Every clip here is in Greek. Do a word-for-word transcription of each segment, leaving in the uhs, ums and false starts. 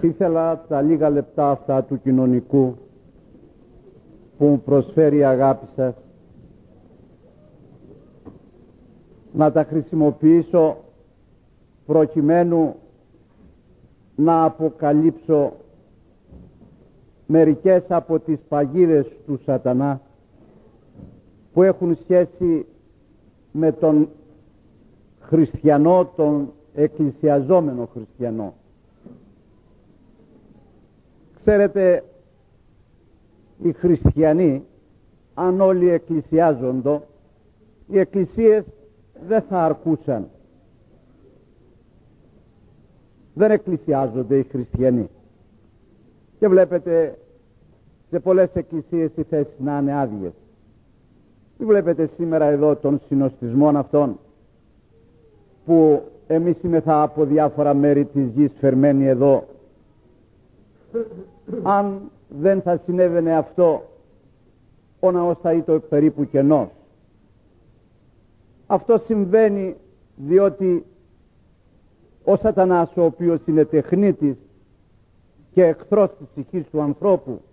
Ήθελα τα λίγα λεπτά αυτά του κοινωνικού που μου προσφέρει η αγάπη σας να τα χρησιμοποιήσω προκειμένου να αποκαλύψω μερικές από τις παγίδες του σατανά που έχουν σχέση με τον χριστιανό, τον εκκλησιαζόμενο χριστιανό. Ξέρετε, οι χριστιανοί, αν όλοι εκκλησιάζοντο, οι εκκλησίες δεν θα αρκούσαν. Δεν εκκλησιάζονται οι χριστιανοί. Και βλέπετε σε πολλές εκκλησίες οι θέσεις να είναι άδειες. Τι βλέπετε σήμερα εδώ των συνοστισμών αυτών που εμείς είμεθα από διάφορα μέρη της γης φερμένοι εδώ. Αν δεν θα συνέβαινε αυτό, ο ναός θα ήταν περίπου κενός. Αυτό συμβαίνει διότι ο σατανάς, ο οποίος είναι τεχνίτης και εχθρός της ψυχής του ανθρώπου,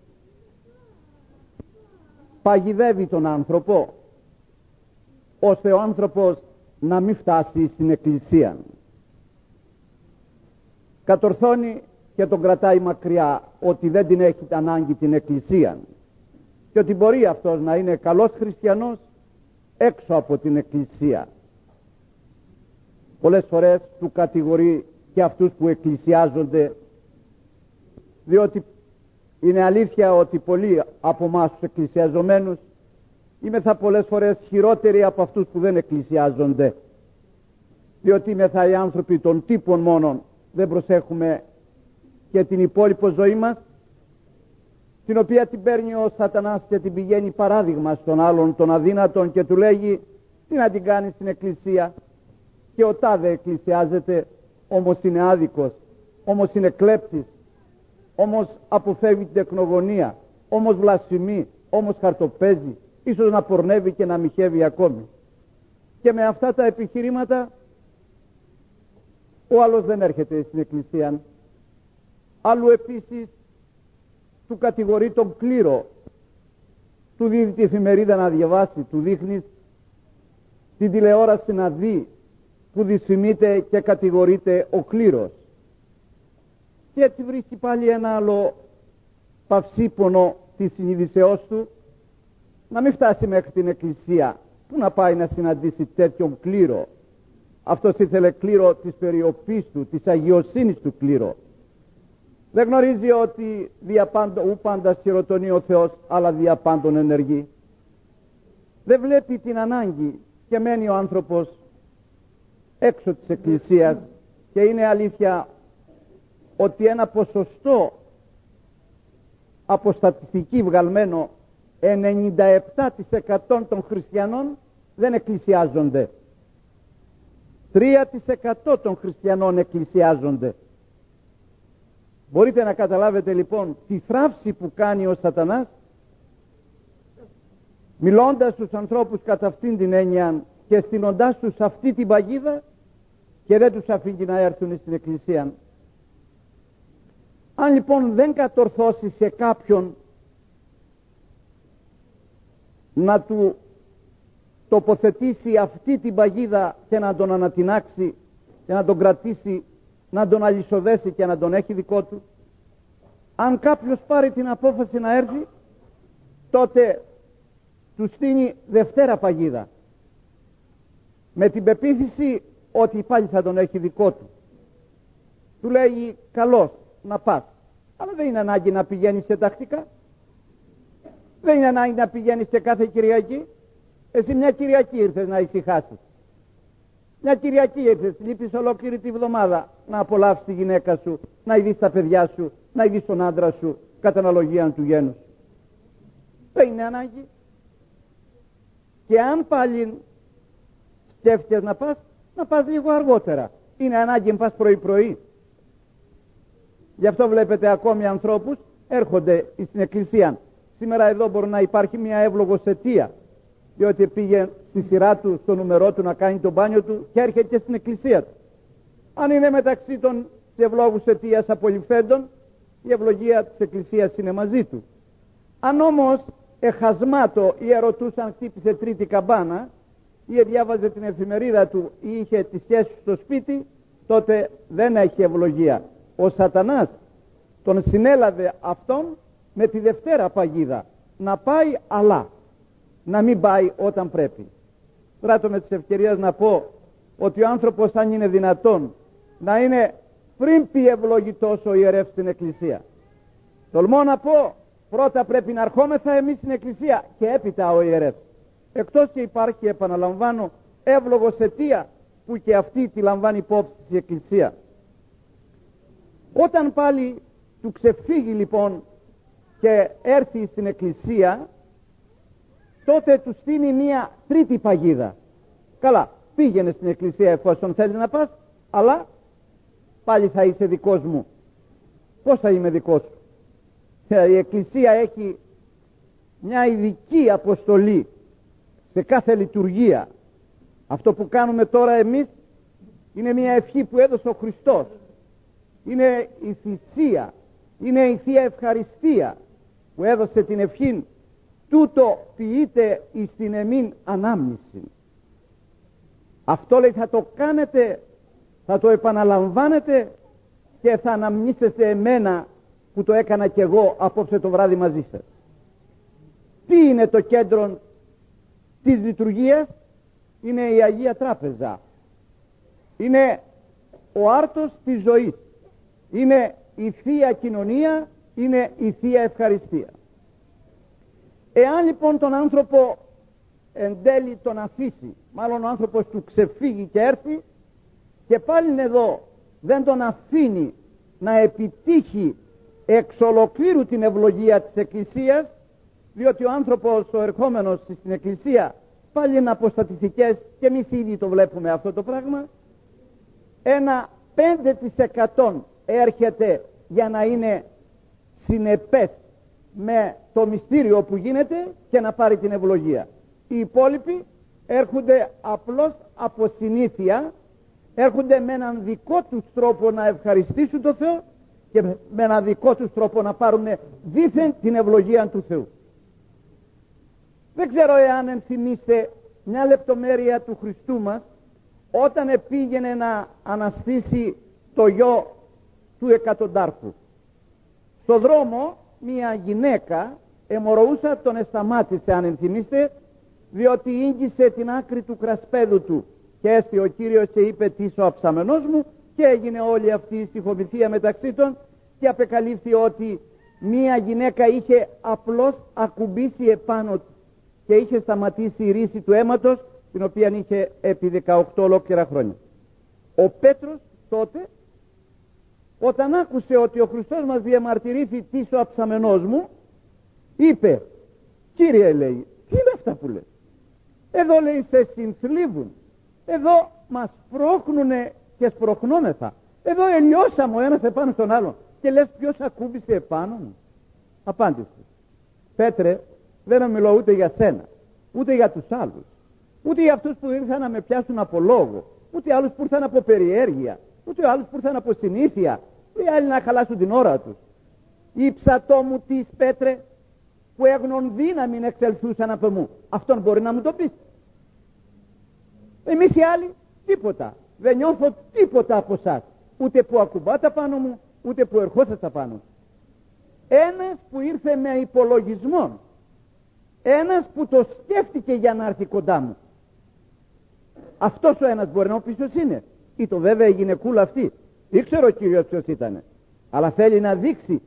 παγιδεύει τον άνθρωπο ώστε ο άνθρωπος να μην φτάσει στην εκκλησία. Κατορθώνει και τον κρατάει μακριά, ότι δεν την έχει ανάγκη την εκκλησία και ότι μπορεί αυτός να είναι καλός χριστιανός έξω από την εκκλησία. Πολλές φορές του κατηγορεί και αυτούς που εκκλησιάζονται, διότι είναι αλήθεια ότι πολλοί από εμάς τους εκκλησιαζομένους είμεθα πολλές φορές χειρότεροι από αυτούς που δεν εκκλησιάζονται, διότι είμεθα οι άνθρωποι των τύπων μόνον, δεν προσέχουμε και την υπόλοιπη ζωή μας, την οποία την παίρνει ο σατανάς και την πηγαίνει παράδειγμα στον άλλον τον αδύνατον και του λέγει τι να την κάνει στην εκκλησία, και ο τάδε εκκλησιάζεται, όμως είναι άδικος, όμως είναι κλέπτης, όμως αποφεύγει την τεκνογωνία, όμως βλασφημεί, όμως χαρτοπαίζει, ίσως να πορνεύει και να μοιχεύει ακόμη. Και με αυτά τα επιχειρήματα ο άλλος δεν έρχεται στην εκκλησία. Άλλου επίσης του κατηγορεί τον κλήρο, του δίνει τη εφημερίδα να διαβάσει, του δείχνει την τηλεόραση να δει, που δυσφημείται και κατηγορείται ο κλήρος. Και έτσι βρίσκει πάλι ένα άλλο παυσίπονο της συνείδησεώς του να μην φτάσει μέχρι την εκκλησία. Πού να πάει να συναντήσει τέτοιον κλήρο? Αυτός ήθελε κλήρο της περιοπής του, της αγιοσύνης του κλήρο. Δεν γνωρίζει ότι ου πάντα χειροτονεί ο Θεός, αλλά δια πάντων ενεργεί. Δεν βλέπει την ανάγκη και μένει ο άνθρωπος έξω της εκκλησίας, και είναι αλήθεια ότι ένα ποσοστό από στατιστική βγαλμένο ενενήντα επτά τοις εκατό των χριστιανών δεν εκκλησιάζονται. τρία τοις εκατό των χριστιανών εκκλησιάζονται. Μπορείτε να καταλάβετε λοιπόν τη θράψη που κάνει ο σατανάς, μιλώντας στους ανθρώπους κατά αυτήν την έννοια και στείνοντάς τους αυτή την παγίδα, και δεν τους αφήνει να έρθουν στην εκκλησία. Αν λοιπόν δεν κατορθώσει σε κάποιον να του τοποθετήσει αυτή την παγίδα και να τον ανατινάξει και να τον κρατήσει, να τον αλυσοδέσει και να τον έχει δικό του, αν κάποιος πάρει την απόφαση να έρθει, τότε του στείνει δευτέρα παγίδα, με την πεποίθηση ότι πάλι θα τον έχει δικό του. Του λέει καλώς να πας, αλλά δεν είναι ανάγκη να πηγαίνεις σε τακτικά, δεν είναι ανάγκη να πηγαίνεις σε κάθε Κυριακή. Εσύ μια Κυριακή ήρθες να ησυχάσεις, μια Κυριακή ήρθες, λείπεις ολόκληρη τη βδομάδα να απολαύσεις τη γυναίκα σου, να ειδείς τα παιδιά σου, να ειδείς τον άντρα σου κατά αναλογία του γένους. Δεν είναι ανάγκη. Και αν πάλι σκέφτηκες να πας, να πας λίγο αργότερα. Είναι ανάγκη να πας πρωί-πρωί. Γι' αυτό βλέπετε ακόμη ανθρώπους έρχονται στην εκκλησία. Σήμερα εδώ μπορεί να υπάρχει μια εύλογος αιτία, διότι πήγε στη σειρά του, στο νούμερό του να κάνει το μπάνιο του και έρχεται και στην εκκλησία του. Αν είναι μεταξύ των ευλόγους αιτίας απολυφθέντων, η ευλογία της Εκκλησίας είναι μαζί του. Αν όμως εχασμάτο ή ερωτούσαν χτύπησε τρίτη καμπάνα ή διάβαζε την εφημερίδα του ή είχε τη σχέση στο σπίτι, τότε δεν έχει ευλογία. Ο Σατανάς τον συνέλαβε αυτόν με τη δευτέρα παγίδα, να πάει αλλά να μην πάει όταν πρέπει. Πράττω με τις ευκαιρίες να πω ότι ο άνθρωπος, αν είναι δυνατόν, να είναι πριν πει ευλογητός ο ιερεύς στην Εκκλησία. Τολμώ να πω, πρώτα πρέπει να ερχόμεθα εμείς στην Εκκλησία και έπειτα ο ιερεύς. Εκτός και υπάρχει, επαναλαμβάνω, εύλογος αιτία που και αυτή τη λαμβάνει υπόψη της Εκκλησία. Όταν πάλι του ξεφύγει λοιπόν και έρθει στην Εκκλησία, τότε του στείνει μία τρίτη παγίδα. Καλά, πήγαινε στην Εκκλησία εφόσον θέλεις να πας, αλλά πάλι θα είσαι δικός μου. Πώς θα είμαι δικός σου? Η Εκκλησία έχει μια ειδική αποστολή σε κάθε λειτουργία. Αυτό που κάνουμε τώρα εμείς είναι μια ευχή που έδωσε ο Χριστός. Είναι η θυσία, είναι η Θεία Ευχαριστία που έδωσε την ευχή τούτο ποιείται εις την εμήν ανάμνηση. Αυτό λέει θα το κάνετε, θα το επαναλαμβάνετε και θα αναμνήσετε εμένα που το έκανα κι εγώ απόψε το βράδυ μαζί σας. Τι είναι το κέντρο της λειτουργίας? Είναι η Αγία Τράπεζα, είναι ο άρτος της ζωής, είναι η Θεία Κοινωνία, είναι η Θεία Ευχαριστία. Εάν λοιπόν τον άνθρωπο εν τέλει τον αφήσει, μάλλον ο άνθρωπος του ξεφύγει και έρθει και πάλι εδώ δεν τον αφήνει να επιτύχει εξ ολοκλήρου την ευλογία της Εκκλησίας, διότι ο άνθρωπος ο ερχόμενος στην Εκκλησία πάλι είναι αποστατιστικές και εμείς ήδη το βλέπουμε αυτό το πράγμα, ένα πέντε τοις εκατό έρχεται για να είναι συνεπές με το μυστήριο που γίνεται και να πάρει την ευλογία. Οι υπόλοιποι έρχονται απλώς από συνήθεια, έρχονται με έναν δικό τους τρόπο να ευχαριστήσουν τον Θεό και με έναν δικό τους τρόπο να πάρουν δήθεν την ευλογία του Θεού. Δεν ξέρω εάν ενθυμίστε μια λεπτομέρεια του Χριστού μας όταν πήγαινε να αναστήσει το γιο του εκατοντάρχου. Στο δρόμο μια γυναίκα αιμορροούσα τον εσταμάτησε, αν ενθυμίστε, διότι ήγγισε την άκρη του κρασπέδου του και έστει ο Κύριος και είπε τι είσαι ο αψαμενός μου, και έγινε όλη αυτή η στιχομυθία μεταξύ των και απεκαλύφθη ότι μια γυναίκα είχε απλώς ακουμπήσει επάνω του και είχε σταματήσει η ρίση του αίματος, την οποία είχε επί δεκαοκτώ ολόκληρα χρόνια. Ο Πέτρος τότε, όταν άκουσε ότι ο Χριστός μας διαμαρτυρήθη τι είσαι ο αψαμενός μου, είπε, Κύριε, λέει, τι είναι αυτά που λες? Εδώ, λέει, σε συνθλίβουν, εδώ μας πρόχνουνε και σπροχνόμεθα, εδώ ελιώσαμε ο ένας επάνω στον άλλον και λες ποιος ακούμπησε επάνω μου? Απάντησε, Πέτρε, δεν μιλώ ούτε για σένα, ούτε για τους άλλους, ούτε για αυτούς που ήρθαν να με πιάσουν από λόγο, ούτε άλλους που ήρθαν από περιέργεια, ούτε άλλους που ήρθαν από συνήθεια, ή άλλοι να χαλάσουν την ώρα τους. Ήψατό μου της, Πέτρε, που έγνον δύναμη εξελθούσαν από μου. Αυτόν μπορεί να μου το πεις? Εμείς οι άλλοι τίποτα, δεν νιώθω τίποτα από εσάς, ούτε που ακουμπάτε πάνω μου, ούτε που ερχόσαστε πάνω μου. Ένας που ήρθε με υπολογισμό, ένας που το σκέφτηκε για να έρθει κοντά μου, αυτός ο ένας μπορεί να μου πει ποιος είναι. Ή το βέβαια η γυναικούλα αυτή, ήξερε ο Κύριος ποιος ήταν, αλλά θέλει να δείξει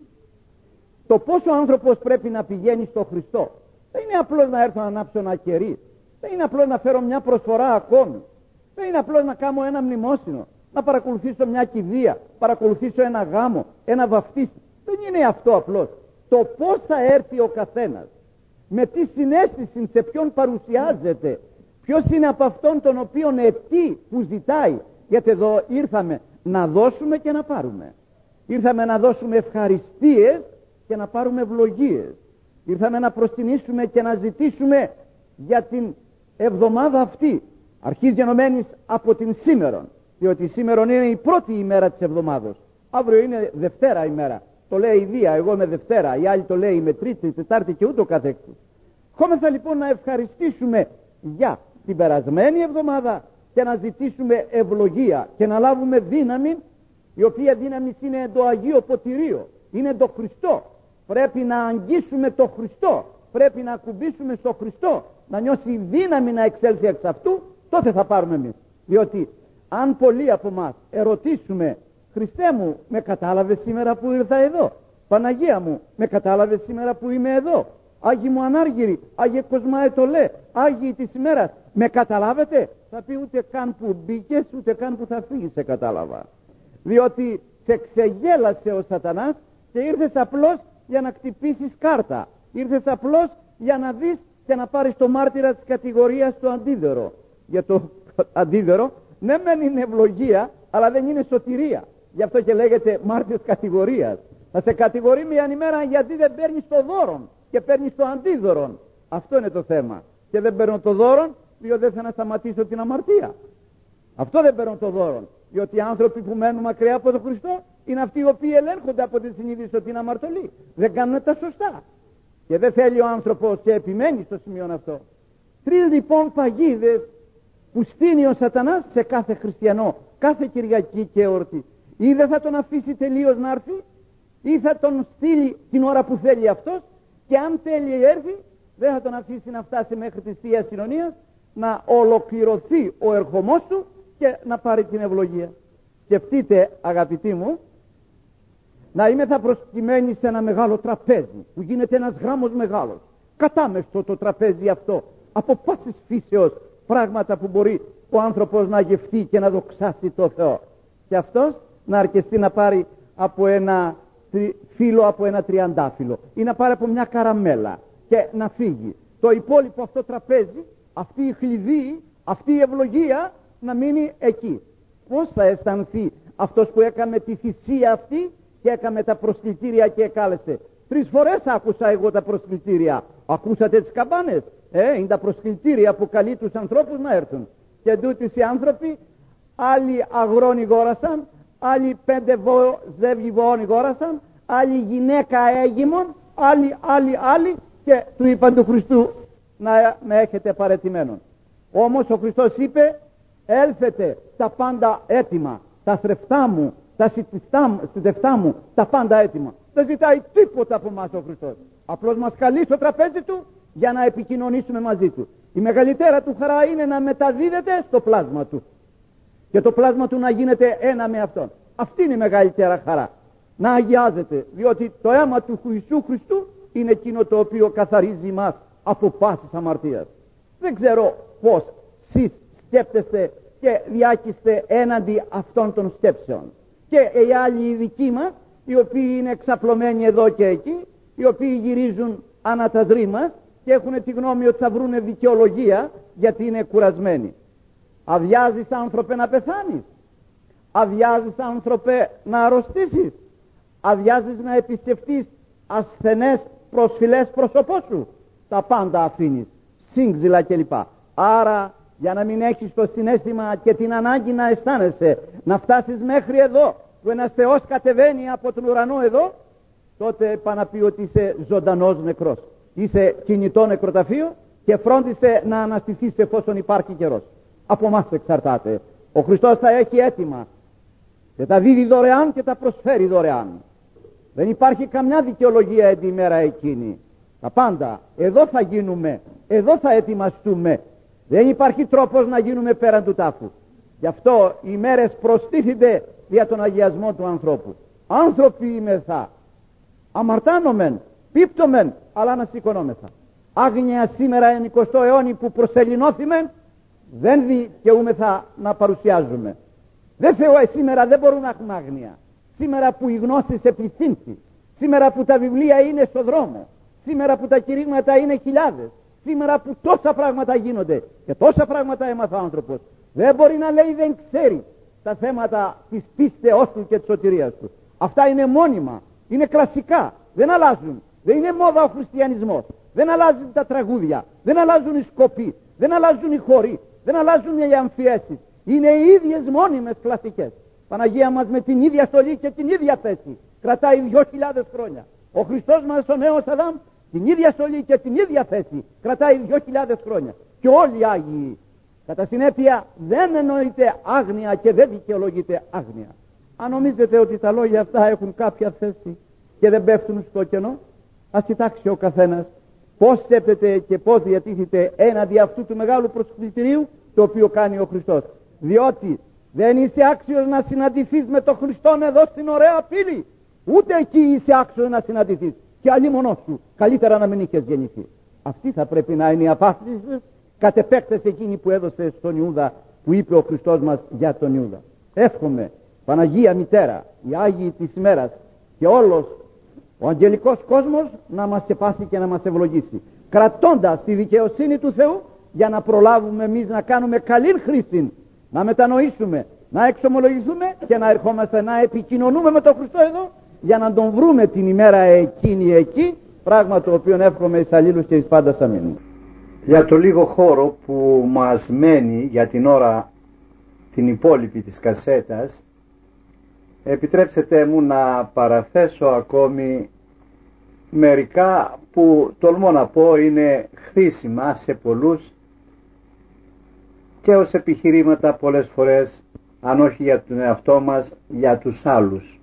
το πόσο ο άνθρωπος πρέπει να πηγαίνει στο Χριστό. Δεν είναι απλώς να έρθω να ανάψω ένα κερί, δεν είναι απλώς να φέρω μια προσφορά ακόμη, δεν είναι απλώς να κάνω ένα μνημόσυνο, να παρακολουθήσω μια κηδεία, παρακολουθήσω ένα γάμο, ένα βαφτίσι. Δεν είναι αυτό απλώς. Το πώς θα έρθει ο καθένας, με τι συναίσθηση, σε ποιον παρουσιάζεται, ποιος είναι από αυτόν τον οποίον ετή που ζητάει. Γιατί εδώ ήρθαμε να δώσουμε και να πάρουμε. Ήρθαμε να δώσουμε ευχαριστίες και να πάρουμε ευλογίες. Ήρθαμε να προσκυνήσουμε και να ζητήσουμε για την εβδομάδα αυτή, αρχής γενομένης από την σήμερον, διότι σήμερον είναι η πρώτη ημέρα της εβδομάδος, αύριο είναι Δευτέρα ημέρα, το λέει η Δία, εγώ με Δευτέρα, η άλλη το λέει με Τρίτη, Τετάρτη και ούτω καθεξής. Χόμεθα λοιπόν να ευχαριστήσουμε για την περασμένη εβδομάδα και να ζητήσουμε ευλογία και να λάβουμε δύναμη, η οποία δύναμη είναι το Αγίο Ποτηρίο, είναι το Χριστό. Πρέπει να αγγίσουμε το Χριστό, πρέπει να ακουμπήσουμε στο Χριστό, να νιώσει δύναμη να εξέλθει εξ αυτού, τότε θα πάρουμε εμείς. Διότι αν πολλοί από εμάς ερωτήσουμε, Χριστέ μου, με κατάλαβες σήμερα που ήρθα εδώ? Παναγία μου, με κατάλαβες σήμερα που είμαι εδώ? Άγιοι μου Ανάργυροι, Άγιε Κοσμαετολέ, Άγιοι της ημέρας, με καταλάβετε? Θα πει ούτε καν που μπήκες, ούτε καν που θα φύγεις σε κατάλαβα. Διότι σε ξεγέλασε ο Σατανάς και ήρθες απλώς για να χτυπήσεις κάρτα. Ήρθες απλώς για να δεις και να πάρεις το μάρτυρα της κατηγορίας στο αντίδωρο. Για το αντίδωρο, ναι μεν είναι ευλογία, αλλά δεν είναι σωτηρία. Γι' αυτό και λέγεται μάρτυρας κατηγορίας. Θα σε κατηγορεί μια ημέρα γιατί δεν παίρνεις το δώρο και παίρνεις το αντίδωρο. Αυτό είναι το θέμα. Και δεν παίρνω το δώρο διότι δεν θα να σταματήσω την αμαρτία. Αυτό δεν παίρνω το δώρο. Διότι οι άνθρωποι που μένουν μακριά από τον Χριστό είναι αυτοί οι οποίοι ελέγχονται από τη συνείδηση ότι είναι αμαρτωλοί. Δεν κάνουν τα σωστά. Και δεν θέλει ο άνθρωπος και επιμένει στο σημείο αυτό. Τρεις λοιπόν παγίδες που στείνει ο Σατανάς σε κάθε χριστιανό, κάθε Κυριακή και εορτή. Ή δεν θα τον αφήσει τελείως να έρθει, ή θα τον στείλει την ώρα που θέλει αυτός, και αν θέλει έρθει, δεν θα τον αφήσει να φτάσει μέχρι τη Θεία Συνωνία, να ολοκληρωθεί ο ερχομός του και να πάρει την ευλογία. Σκεφτείτε, αγαπητοί μου, να είμαι θα προσκυμένοι σε ένα μεγάλο τραπέζι που γίνεται ένας γράμμος μεγάλος, κατάμεστο το τραπέζι αυτό από πάσης φύσεως πράγματα που μπορεί ο άνθρωπος να γευτεί και να δοξάσει το Θεό, και αυτός να αρκεστεί να πάρει από ένα φύλλο, από ένα τριαντάφυλλο, ή να πάρει από μια καραμέλα και να φύγει. Το υπόλοιπο αυτό τραπέζι, αυτή η χλειδί, αυτή η ευλογία να μείνει εκεί. Πώς θα αισθανθεί αυτός που έκανε τη θυσία αυτή και έκανε τα προσκλητήρια και εκάλεσε? Τρεις φορές άκουσα εγώ τα προσκλητήρια. Ακούσατε τις καμπάνες? Ε, είναι τα προσκλητήρια που καλεί τους ανθρώπους να έρθουν. Και τούτοι οι άνθρωποι, άλλοι αγρόνι γόρασαν, άλλοι πέντε βο, ζεύγοι βοόνι γόρασαν, άλλοι γυναίκα έγιμον, άλλοι, άλλοι, άλλοι, και του είπαν του Χριστού να με έχετε παραιτημένον. Όμως ο Χριστός είπε, έλθετε τα πάντα έτοιμα, τα θρεφτά μου, τα σιτευτά μου, τα πάντα έτοιμα. Δεν ζητάει τίποτα από εμάς ο Χριστός. Απλώς μας καλεί στο τραπέζι του για να επικοινωνήσουμε μαζί του. Η μεγαλύτερα του χαρά είναι να μεταδίδεται στο πλάσμα του και το πλάσμα του να γίνεται ένα με αυτόν. Αυτή είναι η μεγαλύτερα χαρά. Να αγιάζεται, διότι το αίμα του Ιησού Χριστού είναι εκείνο το οποίο καθαρίζει μας από πάσης αμαρτίας. Δεν ξέρω πώς εσείς σκέπτεστε και διάκειστε έναντι αυτών των σκέψεων. Και οι άλλοι οι δικοί μας, οι οποίοι είναι εξαπλωμένοι εδώ και εκεί, οι οποίοι γυρίζουν ανά τα δρύ μας και έχουν τη γνώμη ότι θα βρούνε δικαιολογία γιατί είναι κουρασμένοι. Αδειάζεις άνθρωπε να πεθάνεις? Αδειάζεις άνθρωπε να αρρωστήσεις? Αδειάζεις να επισκεφτείς ασθενές προσφυλές πρόσωπό σου? Τα πάντα αφήνεις, σύγκζυλα κλπ. Άρα, για να μην έχεις το συναίσθημα και την ανάγκη να αισθάνεσαι, να φτάσεις μέχρι εδώ που ένας Θεός κατεβαίνει από τον ουρανό εδώ, τότε πάνε να πει ότι είσαι ζωντανός νεκρός, είσαι κινητό νεκροταφείο και φρόντισε να αναστηθείς εφόσον υπάρχει καιρός. Από εμάς εξαρτάται. Ο Χριστός τα έχει έτοιμα και τα δίδει δωρεάν και τα προσφέρει δωρεάν. Δεν υπάρχει καμιά δικαιολογία εν τη μέρα εκείνη. Τα πάντα εδώ θα γίνουμε, εδώ θα ετοιμαστούμε. Δεν υπάρχει τρόπος να γίνουμε πέραν του τάφου. Γι' αυτό οι μέρες προστίθενται για τον αγιασμό του ανθρώπου. Άνθρωποι είμεθα, αμαρτάνομεν, πίπτομεν, αλλά να σηκωνόμεθα. Άγνοια σήμερα εν εικοστό αιώνη που προσελεινώθημεν, δεν δικαιούμεθα να παρουσιάζουμε. Δεν Θεώ, σήμερα δεν μπορούμε να έχουμε άγνοια. Σήμερα που η γνώση σε πληθύνθη, σήμερα που τα βιβλία είναι στο δρόμο, σήμερα που τα κηρύγματα είναι χιλιάδες, σήμερα που τόσα πράγματα γίνονται και τόσα πράγματα έμαθα ο άνθρωπος, δεν μπορεί να λέει δεν ξέρει τα θέματα της πίστεώς του και της σωτηρίας του. Αυτά είναι μόνιμα, είναι κλασικά, δεν αλλάζουν. Δεν είναι μόδα ο χριστιανισμός, δεν αλλάζουν τα τραγούδια, δεν αλλάζουν οι σκοποί, δεν αλλάζουν οι χοροί, δεν αλλάζουν οι αμφιέσεις. Είναι οι ίδιες μόνιμες κλασικές. Παναγία μας με την ίδια στολή και την ίδια θέση. κρατάει δύο χιλιάδες χρόνια. Ο Χριστός μας ο νέος Αδάμ την ίδια στολή και την ίδια θέση κρατάει δύο χιλιάδες χρόνια. Και όλοι οι Άγιοι. Κατά συνέπεια δεν εννοείται άγνοια και δεν δικαιολογείται άγνοια. Αν νομίζετε ότι τα λόγια αυτά έχουν κάποια θέση και δεν πέφτουν στο κενό, ας κοιτάξει ο καθένας πώς στέπεται και πώς διατίθεται έναντι αυτού του μεγάλου προσκλητηρίου το οποίο κάνει ο Χριστός. Διότι δεν είσαι άξιος να συναντηθείς με τον Χριστόν εδώ στην ωραία πύλη, ούτε εκεί είσαι άξιος να συναντηθείς, και αλλήμονός σου καλύτερα να μην είχες γεννηθεί. Αυτή θα πρέπει να είναι η απάντηση κατ' επέκταση εκείνη που έδωσε στον Ιούδα, που είπε ο Χριστός μας για τον Ιούδα. Εύχομαι Παναγία Μητέρα, οι Άγιοι της ημέρας και όλος ο αγγελικός κόσμος να μας σκεπάσει και να μας ευλογήσει, κρατώντας τη δικαιοσύνη του Θεού, για να προλάβουμε εμείς να κάνουμε καλή χρήση, να μετανοήσουμε, να εξομολογηθούμε και να ερχόμαστε να επικοινωνούμε με τον Χριστό εδώ, για να τον βρούμε την ημέρα εκείνη εκεί, πράγμα το οποίο εύχομαι εις αλλήλους και εις πάντας αμήν. Για το λίγο χώρο που μας μένει για την ώρα την υπόλοιπη της κασέτας, επιτρέψτε μου να παραθέσω ακόμη μερικά που τολμώ να πω είναι χρήσιμα σε πολλούς και ως επιχειρήματα πολλές φορές, αν όχι για τον εαυτό μας, για τους άλλους.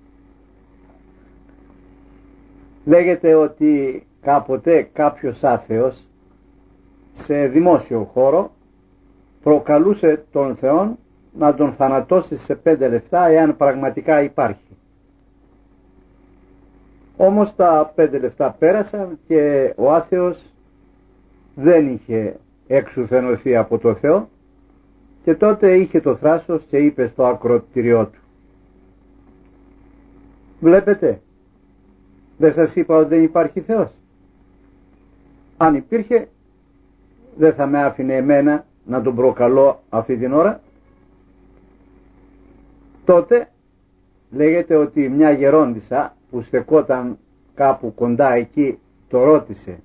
Λέγεται ότι κάποτε κάποιος άθεος σε δημόσιο χώρο προκαλούσε τον Θεό να τον θανατώσει σε πέντε λεπτά εάν πραγματικά υπάρχει. Όμως τα πέντε λεπτά πέρασαν και ο άθεος δεν είχε εξουθενωθεί από το Θεό, και τότε είχε το θράσος και είπε στο ακροτηριό του: βλέπετε, δεν σας είπα ότι δεν υπάρχει Θεός? Αν υπήρχε, δεν θα με άφηνε εμένα να τον προκαλώ αυτή την ώρα? Τότε λέγεται ότι μια γερόντισσα που στεκόταν κάπου κοντά εκεί το ρώτησε: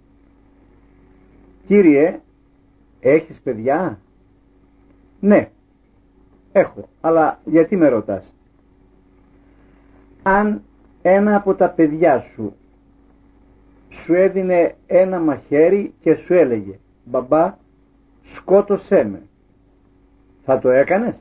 κύριε, έχεις παιδιά? Ναι, έχω, αλλά γιατί με ρωτάς? Αν ένα από τα παιδιά σου σου έδινε ένα μαχαίρι και σου έλεγε: μπαμπά, σκότωσέ με, θα το έκανες?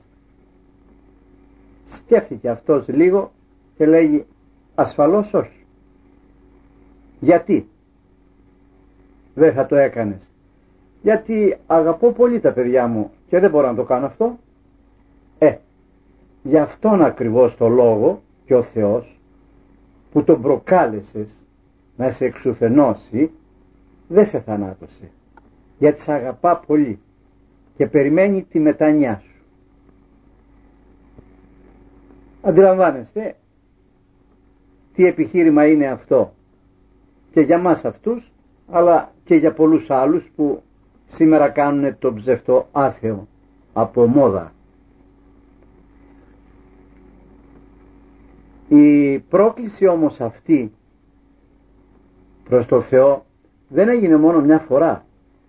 Σκέφτηκε αυτός λίγο και λέγει: ασφαλώς όχι. Γιατί δεν θα το έκανες? Γιατί αγαπώ πολύ τα παιδιά μου και δεν μπορώ να το κάνω αυτό. Ε, γι' αυτόν ακριβώς το λόγο και ο Θεός που τον προκάλεσες να σε εξουθενώσει δεν σε θανάτωσε, γιατί σε αγαπά πολύ και περιμένει τη μετανιά σου. Αντιλαμβάνεστε τι επιχείρημα είναι αυτό και για μας αυτούς, αλλά και για πολλούς άλλους που σήμερα κάνουν το ψευτό άθεο από μόδα. Η πρόκληση όμως αυτή προς το Θεό δεν έγινε μόνο μια φορά.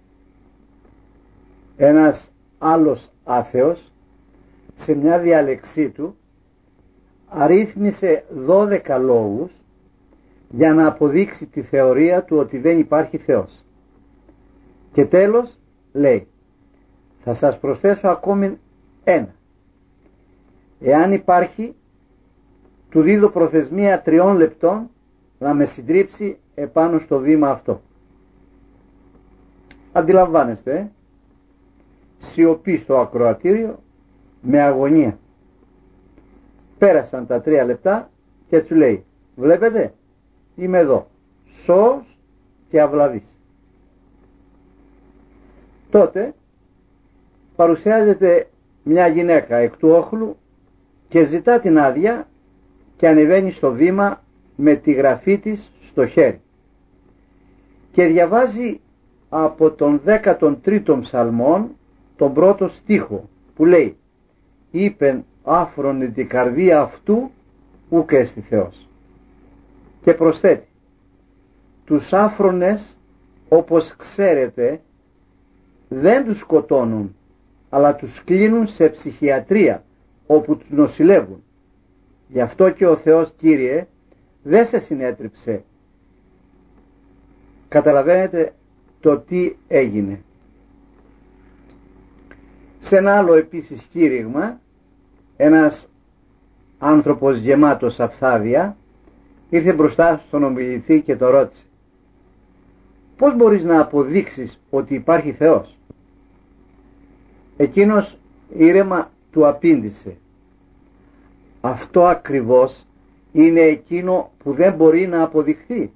Ένας άλλος άθεος σε μια διάλεξή του αρρύθμισε δώδεκα λόγους για να αποδείξει τη θεωρία του ότι δεν υπάρχει Θεός. Και τέλος λέει: θα σας προσθέσω ακόμη ένα. Εάν υπάρχει, του δίδω προθεσμία τριών λεπτών να με συντρίψει επάνω στο βήμα αυτό. Αντιλαμβάνεστε, ε? Σιωπή στο ακροατήριο με αγωνία. Πέρασαν τα τρία λεπτά και του λέει: βλέπετε, είμαι εδώ, σώος και αυλαβής. Τότε παρουσιάζεται μια γυναίκα εκ του όχλου και ζητά την άδεια και ανεβαίνει στο βήμα με τη γραφή της στο χέρι και διαβάζει από τον δέκατον τρίτον ψαλμόν τον πρώτο στίχο που λέει: είπεν άφρονε την καρδία αυτού ουκ έστι Θεός, και προσθέτει: τους άφρονες, όπως ξέρετε, δεν τους σκοτώνουν, αλλά τους κλείνουν σε ψυχιατρία όπου τους νοσηλεύουν. Γι' αυτό και ο Θεός, Κύριε, δεν σε συνέτριψε. Καταλαβαίνετε το τι έγινε. Σε ένα άλλο επίσης κήρυγμα, ένας άνθρωπος γεμάτος αφθάδεια ήρθε μπροστά στον ομιλητή και το ρώτησε: πώς μπορείς να αποδείξεις ότι υπάρχει Θεός? Εκείνος ήρεμα του απήντησε: αυτό ακριβώς είναι εκείνο που δεν μπορεί να αποδειχθεί.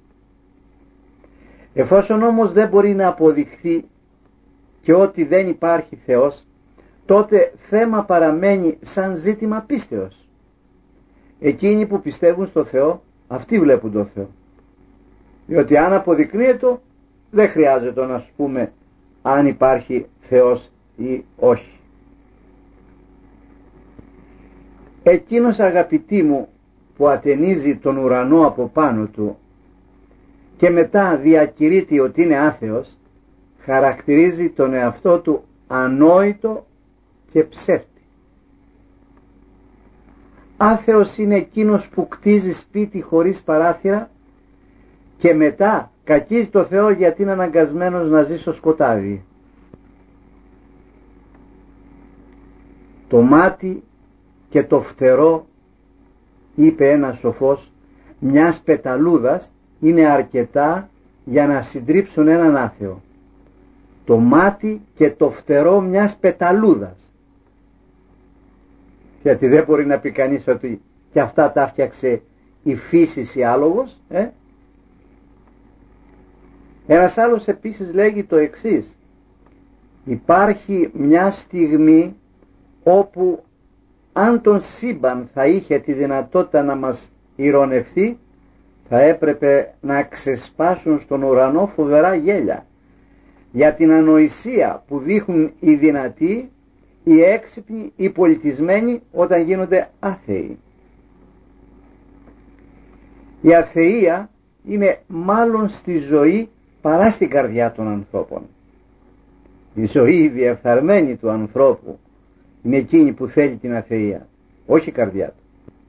Εφόσον όμως δεν μπορεί να αποδειχθεί και ότι δεν υπάρχει Θεός, τότε θέμα παραμένει σαν ζήτημα πίστεως. Εκείνοι που πιστεύουν στο Θεό, αυτοί βλέπουν τον Θεό. Διότι αν αποδεικνύεται, δεν χρειάζεται να σου πούμε αν υπάρχει Θεός ή όχι. Εκείνος, αγαπητοί μου, που ατενίζει τον ουρανό από πάνω του και μετά διακηρύττει ότι είναι άθεος, χαρακτηρίζει τον εαυτό του ανόητο και ψεύτη. Άθεος είναι εκείνος που κτίζει σπίτι χωρίς παράθυρα και μετά κακίζει το Θεό γιατί είναι αναγκασμένος να ζει στο σκοτάδι. Το μάτι και το φτερό, είπε ένας σοφός, μιας πεταλούδας είναι αρκετά για να συντρίψουν έναν άθεο. Το μάτι και το φτερό μιας πεταλούδας. Γιατί δεν μπορεί να πει κανείς ότι και αυτά τα φτιάξε η φύσης ή άλογος. Ε? Ένας άλλος επίσης λέγει το εξής: υπάρχει μια στιγμή όπου αν τον σύμπαν θα είχε τη δυνατότητα να μας ηρωνευτεί, θα έπρεπε να ξεσπάσουν στον ουρανό φοβερά γέλια για την ανοησία που δείχνουν οι δυνατοί, οι έξυπνοι, οι πολιτισμένοι όταν γίνονται άθεοι. Η αθεία είναι μάλλον στη ζωή παρά στην καρδιά των ανθρώπων. Η ζωή διεφθαρμένη του ανθρώπου είναι εκείνη που θέλει την αθεία, όχι η καρδιά του.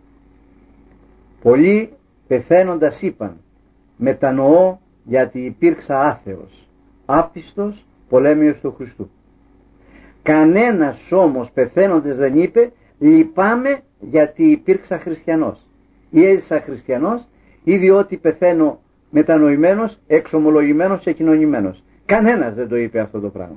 Πολλοί πεθαίνοντας είπαν: μετανοώ γιατί υπήρξα άθεος, άπιστος, πολέμιος του Χριστού. Κανένας όμως πεθαίνοντας δεν είπε: λυπάμαι γιατί υπήρξα χριστιανός, ή έζησα χριστιανός, ή διότι πεθαίνω μετανοημένος, εξομολογημένος και κοινωνημένος. Κανένας δεν το είπε αυτό το πράγμα.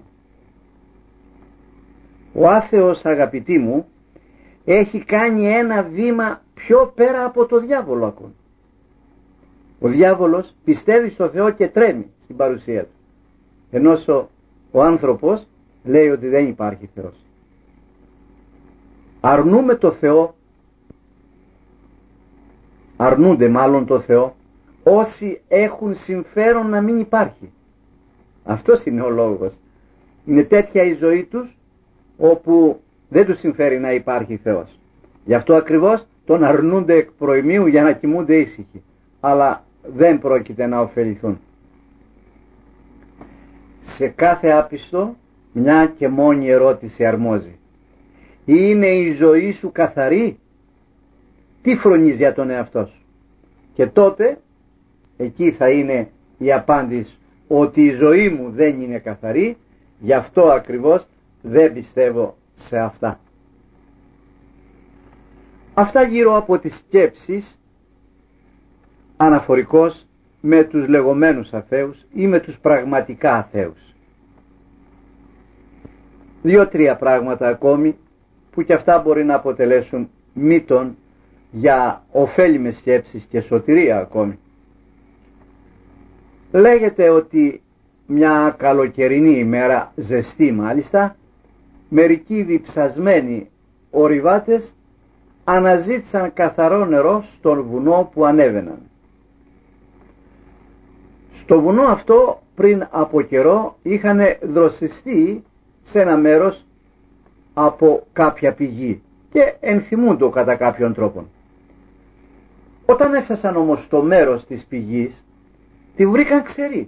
Ο άθεος, αγαπητοί μου, έχει κάνει ένα βήμα πιο πέρα από το διάβολο ακόμα. Ο διάβολος πιστεύει στο Θεό και τρέμει στην παρουσία του, ενώ ο, ο άνθρωπος λέει ότι δεν υπάρχει Θεός. Αρνούμε το Θεό, αρνούνται μάλλον το Θεό όσοι έχουν συμφέρον να μην υπάρχει. Αυτός είναι ο λόγος. Είναι τέτοια η ζωή τους όπου δεν τους συμφέρει να υπάρχει Θεός. Γι' αυτό ακριβώς τον αρνούνται εκ προημίου για να κοιμούνται ήσυχοι, αλλά δεν πρόκειται να ωφεληθούν. Σε κάθε άπιστο μια και μόνη ερώτηση αρμόζει: είναι η ζωή σου καθαρή? Τι φρονείς για τον εαυτό σου? Και τότε εκεί θα είναι η απάντηση ότι η ζωή μου δεν είναι καθαρή, γι' αυτό ακριβώς δεν πιστεύω σε αυτά. Αυτά γύρω από τις σκέψεις αναφορικώς με τους λεγόμενους αθέους ή με τους πραγματικά αθέους. Δύο-τρία πράγματα ακόμη που και αυτά μπορεί να αποτελέσουν μύτων για ωφέλιμες σκέψεις και σωτηρία ακόμη. Λέγεται ότι μια καλοκαιρινή ημέρα, ζεστή μάλιστα, μερικοί διψασμένοι ορειβάτες αναζήτησαν καθαρό νερό στον βουνό που ανέβαιναν. Στο βουνό αυτό πριν από καιρό είχαν δροσιστεί σε ένα μέρος από κάποια πηγή και ενθυμούντο κατά κάποιον τρόπο. Όταν έφτασαν όμως στο μέρος της πηγής, τη βρήκαν ξερή.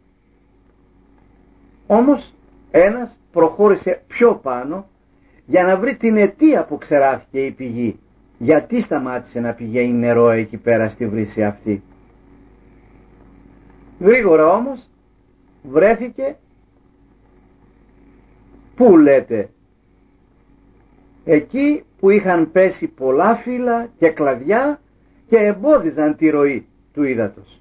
Όμως ένας προχώρησε πιο πάνω για να βρει την αιτία που ξεράφηκε η πηγή γιατί σταμάτησε να πηγαίνει νερό εκεί πέρα στη βρύση αυτή. Γρήγορα όμως βρέθηκε, πού λέτε, εκεί που είχαν πέσει πολλά φύλλα και κλαδιά και εμπόδιζαν τη ροή του ύδατος.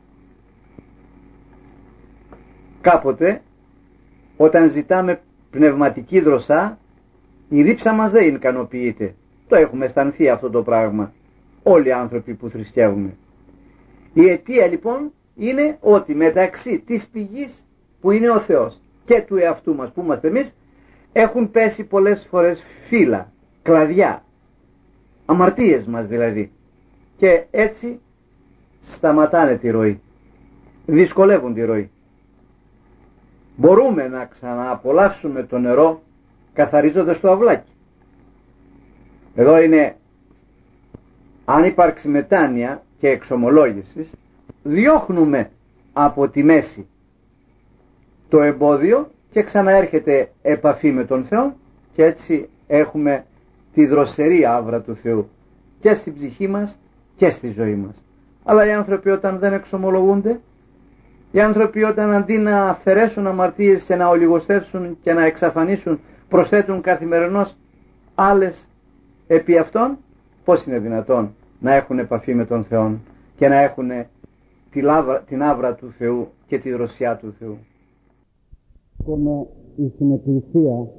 Κάποτε όταν ζητάμε πνευματική δροσά, η δίψα μας δεν ικανοποιείται. Το έχουμε αισθανθεί αυτό το πράγμα όλοι οι άνθρωποι που θρησκεύουμε. Η αιτία λοιπόν είναι ότι μεταξύ της πηγής που είναι ο Θεός και του εαυτού μας που είμαστε εμείς έχουν πέσει πολλές φορές φύλλα, κλαδιά, αμαρτίες μας δηλαδή, και έτσι σταματάνε τη ροή, δυσκολεύουν τη ροή. Μπορούμε να ξανααπολαύσουμε το νερό καθαρίζοντας το αυλάκι. Εδώ είναι, αν υπάρξει μετάνοια και εξομολόγηση, διώχνουμε από τη μέση το εμπόδιο και ξαναέρχεται επαφή με τον Θεό και έτσι έχουμε τη δροσερή άβρα του Θεού και στην ψυχή μας και στη ζωή μας. Αλλά οι άνθρωποι όταν δεν εξομολογούνται, οι άνθρωποι όταν αντί να αφαιρέσουν αμαρτίες και να ολιγοστεύσουν και να εξαφανίσουν, προσθέτουν καθημερινώς άλλες επί αυτών, πώς είναι δυνατόν να έχουν επαφή με τον Θεό και να έχουν την άβρα του Θεού και τη δροσιά του Θεού. Είμαι στην Εκκλησία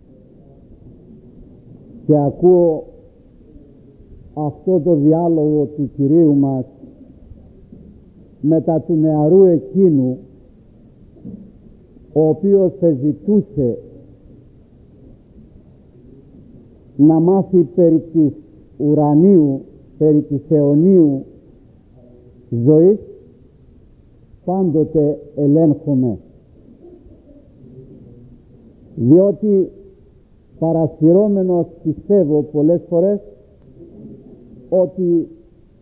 και ακούω αυτό το διάλογο του Κυρίου μας μετά του νεαρού εκείνου, ο οποίος ζητούσε να μάθει περί της ουρανίου, περί της αιωνίου ζωής. Πάντοτε ελέγχομαι, διότι παρασυρώμενος πιστεύω πολλές φορές ότι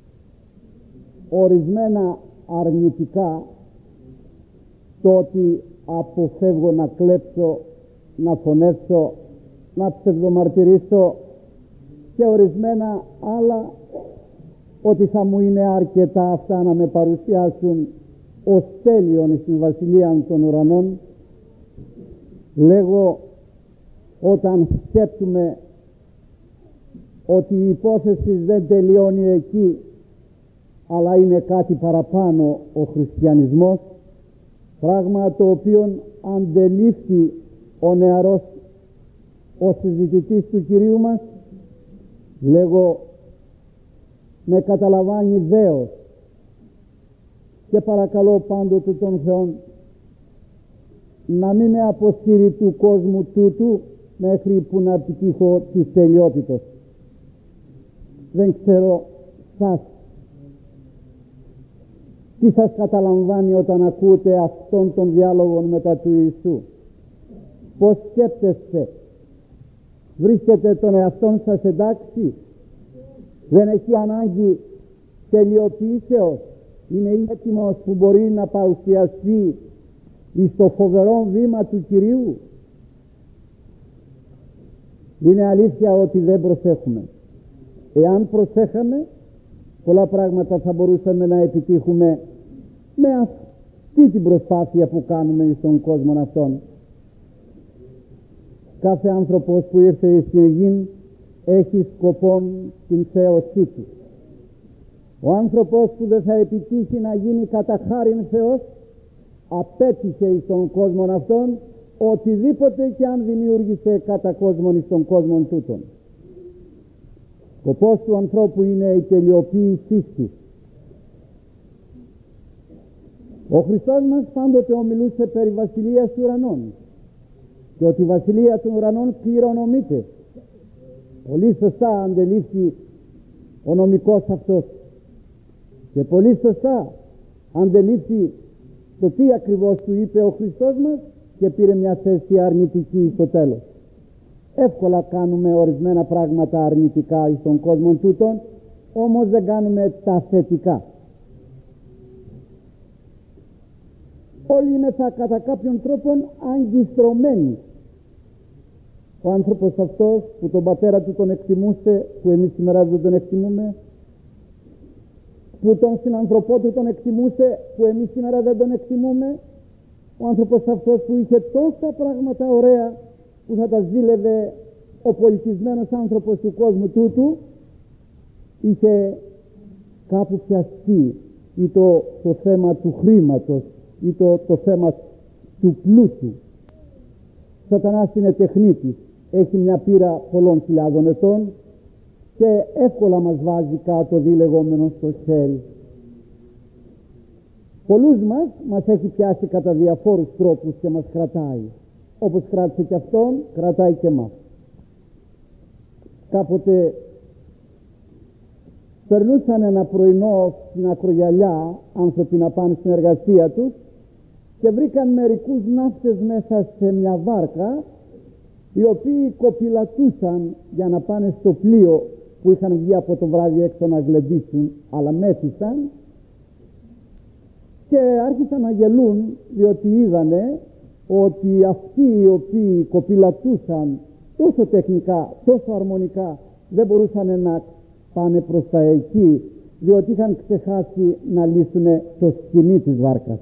ορισμένα αρνητικά, το ότι αποφεύγω να κλέψω, να φωνεύσω, να ψευδομαρτυρήσω και ορισμένα άλλα, ότι θα μου είναι αρκετά αυτά να με παρουσιάσουν ως τέλειον στην Βασιλεία των Ουρανών. Λέγω, όταν σκέπτουμε ότι η υπόθεση δεν τελειώνει εκεί, αλλά είναι κάτι παραπάνω ο χριστιανισμός, πράγμα το οποίο αντελήφθη ο νεαρός ο συζητητής του Κυρίου μας, λέγω, με καταλαμβάνει δέος και παρακαλώ πάντοτε τον Θεό να μην με αποσύρει του κόσμου τούτου μέχρι που να επιτύχω της τελειότητος. Δεν ξέρω σας τι σας καταλαμβάνει όταν ακούτε αυτόν τον διάλογο μετά του Ιησού. Πώς σκέπτεστε? Βρίσκετε τον εαυτόν σας εντάξει? Δεν έχει ανάγκη τελειοποιήσεως? Είναι έτοιμος που μπορεί να παρουσιαστεί στο φοβερό βήμα του Κυρίου? Είναι αλήθεια ότι δεν προσέχουμε. Εάν προσέχαμε, πολλά πράγματα θα μπορούσαμε να επιτύχουμε με αυτή την προσπάθεια που κάνουμε στον κόσμο αυτόν. Κάθε άνθρωπος που ήρθε στην γη έχει σκοπό την θέωσή του. Ο άνθρωπος που δεν θα επιτύχει να γίνει κατά χάριν Θεός, απέτυχε στον κόσμο αυτόν οτιδήποτε και αν δημιούργησε κατά κόσμον στον κόσμο τούτον. Σκοπός του ανθρώπου είναι η τελειοποίησή του. Ο Χριστός μας πάντοτε ομιλούσε περί βασιλείας του ουρανών και ότι η βασιλεία των ουρανών κληρονομείται. Πολύ σωστά αντελήφθη ο νομικός αυτός και πολύ σωστά αντελήφθη το τι ακριβώς του είπε ο Χριστός μας και πήρε μια θέση αρνητική στο τέλος. Εύκολα κάνουμε ορισμένα πράγματα αρνητικά στον κόσμο τούτον, όμως δεν κάνουμε τα θετικά. Όλοι είναι θα κατά κάποιον τρόπο αγκιστρωμένοι Ο άνθρωπος αυτός που τον πατέρα του τον εκτιμούσε, που εμείς σήμερα δεν τον εκτιμούμε, που τον συνανθρωπό του τον εκτιμούσε, που εμείς σήμερα δεν τον εκτιμούμε, ο άνθρωπος αυτός που είχε τόσα πράγματα ωραία που θα τα ζήλευε ο πολιτισμένος άνθρωπος του κόσμου τούτου, είχε κάπου πιαστεί ή το, το θέμα του χρήματος ή το, το θέμα του πλούτου. Σατανάς είναι τεχνίτης, έχει μια πείρα πολλών χιλιάδων ετών και εύκολα μας βάζει κάτω δι λεγόμενο στο χέρι. Πολλούς μας μας έχει πιάσει κατά διαφόρους τρόπους και μας κρατάει. Όπως κράτησε και αυτόν, κρατάει και μας. Κάποτε περνούσαν ένα πρωινό στην Ακρογιαλιά άνθρωποι να πάνε στην εργασία τους και βρήκαν μερικούς ναύτες μέσα σε μια βάρκα, οι οποίοι κοπηλατούσαν για να πάνε στο πλοίο που είχαν βγει από το βράδυ έξω να γλεντήσουν, αλλά μέθησαν και άρχισαν να γελούν, διότι είδανε ότι αυτοί οι οποίοι κοπηλατούσαν τόσο τεχνικά, τόσο αρμονικά, δεν μπορούσαν να πάνε προς τα εκεί, διότι είχαν ξεχάσει να λύσουν το σκηνή της βάρκας.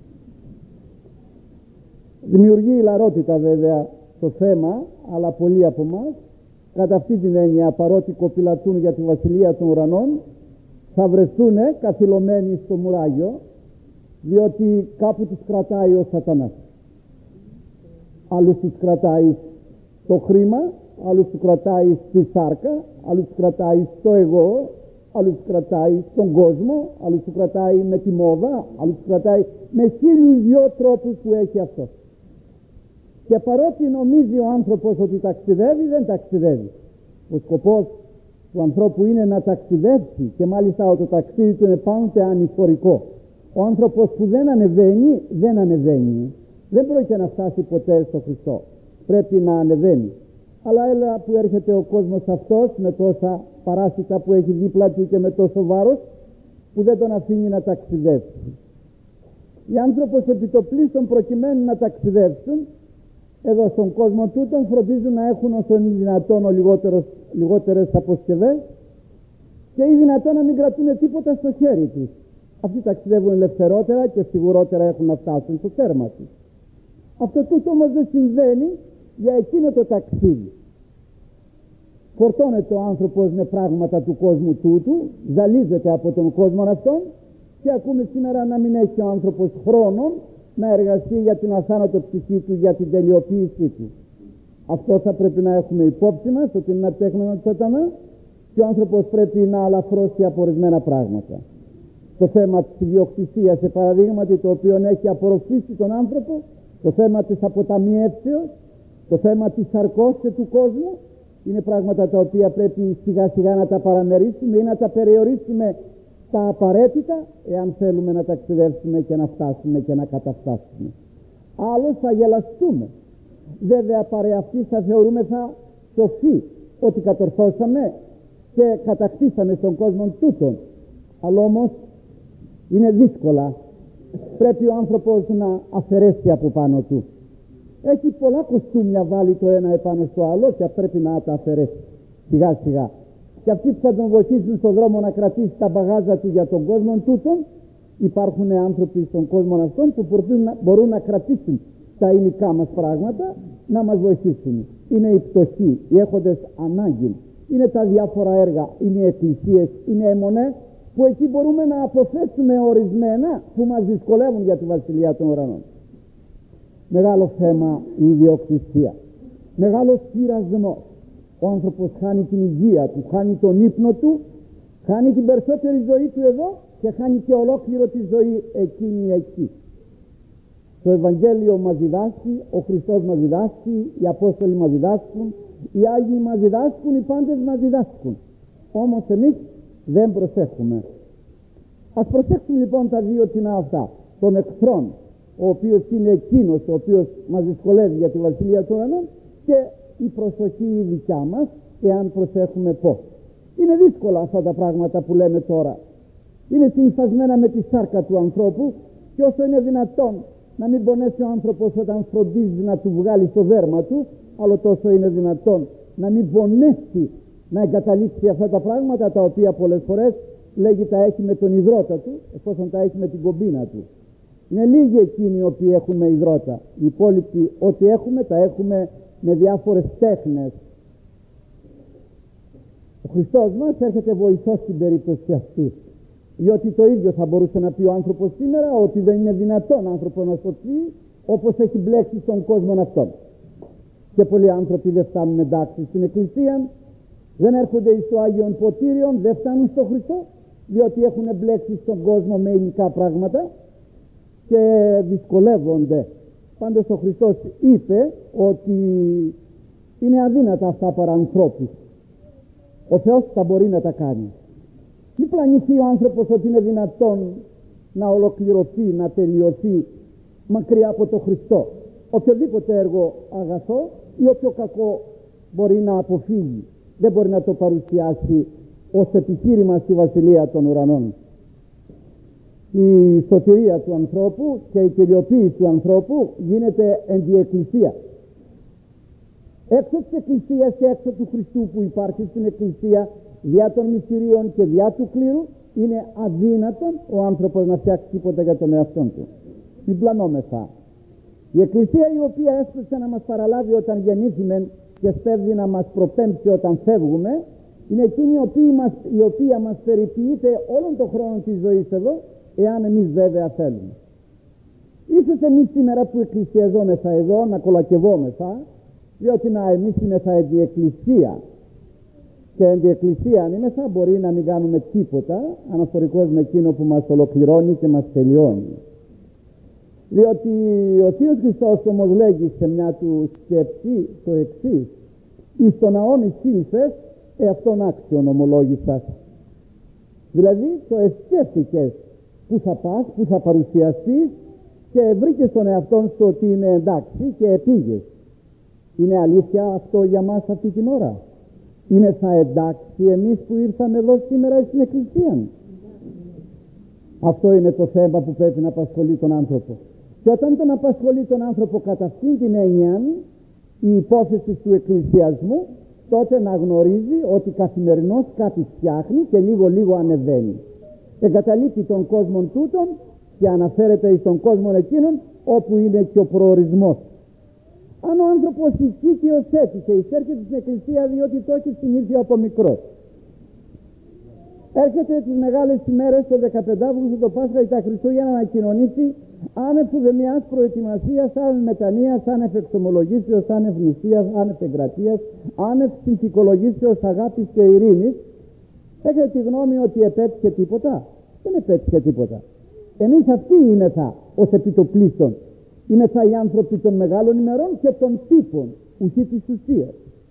Δημιουργεί ηλαρότητα βέβαια το θέμα, αλλά πολλοί από εμάς κατά αυτή την έννοια, παρότι κοπηλατούν για τη βασιλεία των ουρανών, θα βρεθούν καθυλωμένοι στο μουράγιο, διότι κάπου τους κρατάει ο Σατανάς. Άλλους τους κρατάει στο χρήμα, άλλους τους κρατάει στη σάρκα, άλλους τους κρατάει στο εγώ, άλλους τους κρατάει στον κόσμο, άλλους τους κρατάει με τη μόδα, άλλους τους κρατάει με χίλιους δυο τρόπους που έχει αυτό. Και παρότι νομίζει ο άνθρωπος ότι ταξιδεύει, δεν ταξιδεύει. Ο σκοπός του ανθρώπου είναι να ταξιδεύσει, και μάλιστα το ταξίδι του είναι πάντοτε ανηφορικό. Ο άνθρωπος που δεν ανεβαίνει, δεν ανεβαίνει. Δεν πρόκειται να φτάσει ποτέ στο Χριστό. Πρέπει να ανεβαίνει. Αλλά έλα που έρχεται ο κόσμος αυτός με τόσα παράσιτα που έχει δίπλα του και με τόσο βάρος, που δεν τον αφήνει να ταξιδεύσει. Οι άνθρωποι επιτοπλίστων προκειμένου να ταξιδεύσουν εδώ στον κόσμο τούτον φροντίζουν να έχουν όσο είναι δυνατόν ο λιγότερες αποσκευές και ή δυνατόν να μην κρατούν τίποτα στο χέρι τους. Αυτοί ταξιδεύουν ελευθερότερα και σιγουρότερα έχουν να φτάσουν στο τέρμα τους. Αυτό τούτο όμως δεν συμβαίνει για εκείνο το ταξίδι. Φορτώνεται ο άνθρωπος με πράγματα του κόσμου τούτου, ζαλίζεται από τον κόσμο αυτόν και ακούμε σήμερα να μην έχει ο άνθρωπος χρόνο να εργαστεί για την αθάνατο ψυχή του, για την τελειοποίησή του. Αυτό θα πρέπει να έχουμε υπόψη μας, ότι είναι ένα τέχνημα του Σατανά και ο άνθρωπος πρέπει να αλαφρώσει από ορισμένα πράγματα. Το θέμα της ιδιοκτησίας, σε παραδείγματι, το οποίο έχει απορροφήσει τον άνθρωπο, το θέμα της αποταμιεύσεως, το θέμα της σαρκός και του κόσμου, είναι πράγματα τα οποία πρέπει σιγά σιγά να τα παραμερίσουμε ή να τα περιορίσουμε τα απαραίτητα, εάν θέλουμε να ταξιδεύσουμε και να φτάσουμε και να καταφτάσουμε. Άλλως θα γελαστούμε. Βέβαια παρέ αυτής θα θεωρούμεθα σοφοί ότι κατορθώσαμε και κατακτήσαμε στον κόσμο τούτον. Αλλά όμως είναι δύσκολα. Πρέπει ο άνθρωπος να αφαιρέσει από πάνω του. Έχει πολλά κοστούμια βάλει το ένα επάνω στο άλλο και πρέπει να τα αφαιρέσει σιγά σιγά. Και αυτοί που θα τον βοηθήσουν στον δρόμο να κρατήσει τα μπαγάζα του για τον κόσμο τούτον, υπάρχουν άνθρωποι στον κόσμο αυτόν που μπορούν να, μπορούν να κρατήσουν τα υλικά μας πράγματα, να μας βοηθήσουν. Είναι οι πτωχοί, οι έχοντες ανάγκη, είναι τα διάφορα έργα, είναι οι εκκλησίες, είναι οι αιμονές, που εκεί μπορούμε να αποφεύσουμε ορισμένα που μας δυσκολεύουν για τη βασιλεία των ουρανών. Μεγάλο θέμα η ιδιοκτησία, μεγάλος πειρασμός. Ο άνθρωπος χάνει την υγεία του, χάνει τον ύπνο του, χάνει την περισσότερη ζωή του εδώ και χάνει και ολόκληρο τη ζωή εκείνη εκεί. Το Ευαγγέλιο μας διδάσκει, ο Χριστός μας διδάσκει, οι Απόστολοι μας διδάσκουν, οι Άγιοι μας διδάσκουν, οι πάντες μας διδάσκουν. Όμως εμείς δεν προσέχουμε. Ας προσέξουμε λοιπόν τα δύο κοινά αυτά. Τον εχθρόν, ο οποίος είναι εκείνος ο οποίος μας δυσκολεύει για τη βασιλεία των ουρανών, και η προσοχή η δικιά μας, εάν προσέχουμε πώς. Είναι δύσκολα αυτά τα πράγματα που λέμε τώρα. Είναι συμφασμένα με τη σάρκα του ανθρώπου και όσο είναι δυνατόν να μην πονέσει ο άνθρωπος όταν φροντίζει να του βγάλει στο δέρμα του, άλλο τόσο είναι δυνατόν να μην πονέσει να εγκαταλείψει αυτά τα πράγματα, τα οποία πολλές φορές λέγει τα έχει με τον υδρότα του, εφόσον τα έχει με την κομπίνα του. Είναι λίγοι εκείνοι οι οποίοι έχουν με υδρότα. Οι υπόλοιποι ό,τι έχουμε τα έχουμε με διάφορες τέχνες. Ο Χριστός μας έρχεται βοηθός στην περίπτωση αυτή, διότι το ίδιο θα μπορούσε να πει ο άνθρωπος σήμερα, ότι δεν είναι δυνατόν άνθρωπο να σωθεί όπως έχει μπλέξει στον κόσμο αυτόν. Και πολλοί άνθρωποι δεν φτάνουν εντάξει στην Εκκλησία, δεν έρχονται στο Άγιον Ποτήριον, δεν φτάνουν στο Χριστό, διότι έχουν μπλέξει στον κόσμο με υλικά πράγματα και δυσκολεύονται. Πάντως ο Χριστός είπε ότι είναι αδύνατα αυτά παρά ανθρώπους. Ο Θεός θα μπορεί να τα κάνει. Μη πλανηθεί ο άνθρωπος ότι είναι δυνατόν να ολοκληρωθεί, να τελειωθεί μακριά από το Χριστό. Οποιοδήποτε έργο αγαθό ή όποιο κακό μπορεί να αποφύγει, δεν μπορεί να το παρουσιάσει ως επιχείρημα στη Βασιλεία των Ουρανών. Η σωτηρία του ανθρώπου και η τελειοποίηση του ανθρώπου γίνεται εν τη Εκκλησία. Έξω της Εκκλησίας και έξω του Χριστού που υπάρχει στην Εκκλησία, διά των μυστηρίων και διά του κλήρου, είναι αδύνατον ο άνθρωπος να φτιάξει τίποτα για τον εαυτό του. Μην πλανόμεθα. Η Εκκλησία, η οποία έσπευσε να μας παραλάβει όταν γεννήθημε και σπέβδει να μας προπέμψει όταν φεύγουμε, είναι εκείνη η οποία μας, η οποία μας περιποιείται όλον τον χρόνο της ζωής εδώ, εάν εμείς βέβαια θέλουμε. Ίσως εμείς σήμερα που εκκλησιαζόμεθα εδώ να κολακευόμεθα, διότι να εμείς είμεθα εν τη Εκκλησία, και εν τη Εκκλησία αν είμεθα μπορεί να μην κάνουμε τίποτα αναφορικώς με εκείνο που μας ολοκληρώνει και μας τελειώνει. Διότι ο Θείος Χριστός όμως λέγει σε μια του σκέψη το εξής: εις τον ναόν εισήλθες, εαυτόν άξιον ομολόγησας. Δηλαδή το εσκέφθηκες που θα πας, που θα παρουσιαστείς και βρήκες τον εαυτόν σου ότι είναι εντάξει και επήγες. Είναι αλήθεια αυτό για μας αυτή την ώρα? Είναι θα εντάξει εμείς που ήρθαμε εδώ σήμερα στην Εκκλησία? Αυτό είναι το θέμα που πρέπει να απασχολεί τον άνθρωπο. Και όταν τον απασχολεί τον άνθρωπο κατά αυτήν την έννοια, η υπόθεση του εκκλησιασμού, τότε να γνωρίζει ότι καθημερινώς κάτι φτιάχνει και λίγο λίγο ανεβαίνει. Εγκαταλείπει τον κόσμο τούτον και αναφέρεται στον κόσμο εκείνον όπου είναι και ο προορισμός. Αν ο άνθρωπος ισχύει και ως έτυχε, εισέρχεται στην Εκκλησία διότι το έχει συνήθει από μικρός. Έρχεται τις μεγάλες ημέρες, το δεκαπέντε Αυγούστου, το Πάσχα ή τα Χριστούγεννα, να κοινωνήσει άνευ ουδεμιάς προετοιμασίας, άνευ μετανοίας, άνευ εξομολογήσεως, άνευ νηστείας, άνευ εγκρατείας, άνευ συνθηκολογήσεως αγάπης και ειρήνης. Έχετε τη γνώμη ότι επέτυχε τίποτα? Δεν επέτυχε τίποτα. Εμείς αυτοί είμεθα ως επιτοπλίστων. Είμεθα οι άνθρωποι των μεγάλων ημερών και των τύπων, ουχή της ουσίας.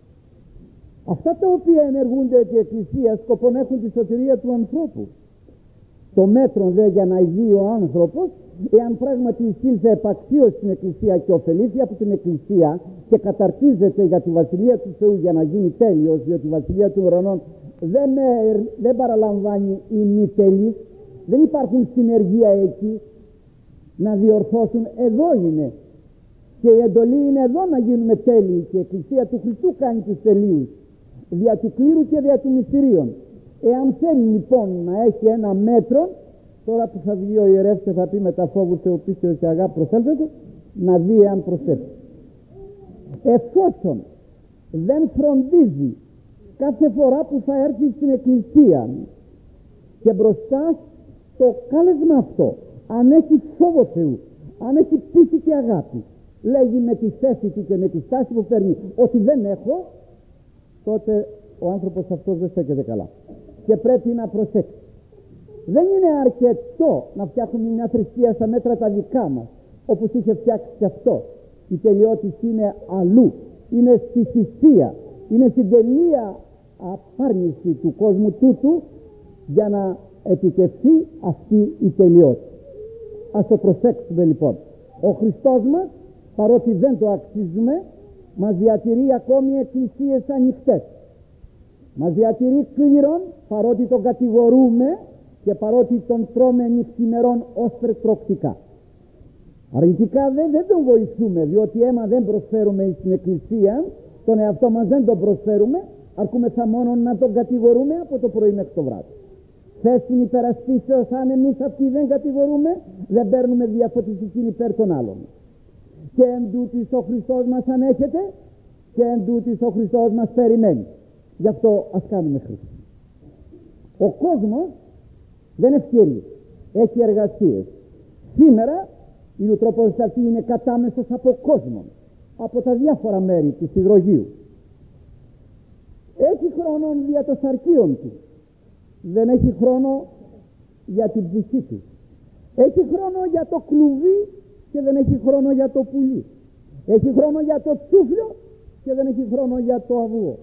Αυτά τα οποία ενεργούνται επί Εκκλησίας σκοπόν έχουν τη σωτηρία του ανθρώπου. Το μέτρο δε για να υγιεί ο άνθρωπος, εάν πράγματι εισήλθε επαξίως στην Εκκλησία και ωφελήθη από την Εκκλησία και καταρτίζεται για τη Βασιλεία του Θεού για να γίνει τέλειος, διότι η Βασιλεία των Ουρανών δεν, δεν παραλαμβάνει ημιτελείς, δεν υπάρχουν συνεργεία εκεί να διορθώσουν. Εδώ είναι και η εντολή είναι εδώ να γίνουμε τέλειοι και η Εκκλησία του Χριστού κάνει τους τελείους δια του κλήρου και δια του μυστηρίων. Εάν θέλει λοιπόν να έχει ένα μέτρο, τώρα που θα βγει ο ιερεύς και θα πει με τα φόβου Θεού πίστεως και αγάπη προσέλθετε, να δει εάν προσέλθει. Εφόσον δεν φροντίζει κάθε φορά που θα έρθει στην Εκκλησία και μπροστά στο κάλεσμα αυτό, αν έχει φόβο Θεού, αν έχει πίστη και αγάπη, λέγει με τη θέση του και με τη στάση που φέρνει ότι δεν έχω, τότε ο άνθρωπος αυτός δεν στέκεται καλά και πρέπει να προσέξει. Δεν είναι αρκετό να φτιάχνουμε μια θρησκεία στα μέτρα τα δικά μας, όπως είχε φτιάξει και αυτό. Η τελειότηση είναι αλλού, είναι στη θυσία, είναι στην τελεία απάρνηση του κόσμου τούτου για να επιτευχθεί αυτή η τελειότητα. Ας το προσέξουμε λοιπόν. Ο Χριστός μας, παρότι δεν το αξίζουμε, μας διατηρεί ακόμη εκκλησίες ανοιχτές. Μας διατηρεί κλήρων, παρότι τον κατηγορούμε και παρότι τον τρώμε νυχθημερών ως περτροκτικά. Αρνητικά δεν, δεν τον βοηθούμε, διότι αίμα δεν προσφέρουμε στην Εκκλησία, τον εαυτό μας δεν τον προσφέρουμε, αρκούμεθα μόνο να τον κατηγορούμε από το πρωί μέχρι το βράδυ. Θες την υπερασπίσεως, αν εμείς αυτοί δεν κατηγορούμε, δεν παίρνουμε διαφωτιστική υπέρ των άλλων. Και εν τούτης ο Χριστός μας ανέχεται και εν τούτης ο Χριστός μας περιμένει. Γι' αυτό ας κάνουμε χρήση. Ο κόσμος δεν ευκαιρεί, έχει εργασίες. Σήμερα η νοοτροπότητα αυτή είναι κατάμεσος από κόσμο, από τα διάφορα μέρη της υδρογείου. Έχει χρόνο για το σαρκίον του, δεν έχει χρόνο για την ψυχή του. Έχει χρόνο για το κλουβί και δεν έχει χρόνο για το πουλί. Έχει χρόνο για το τσούφλιο και δεν έχει χρόνο για το αυγό.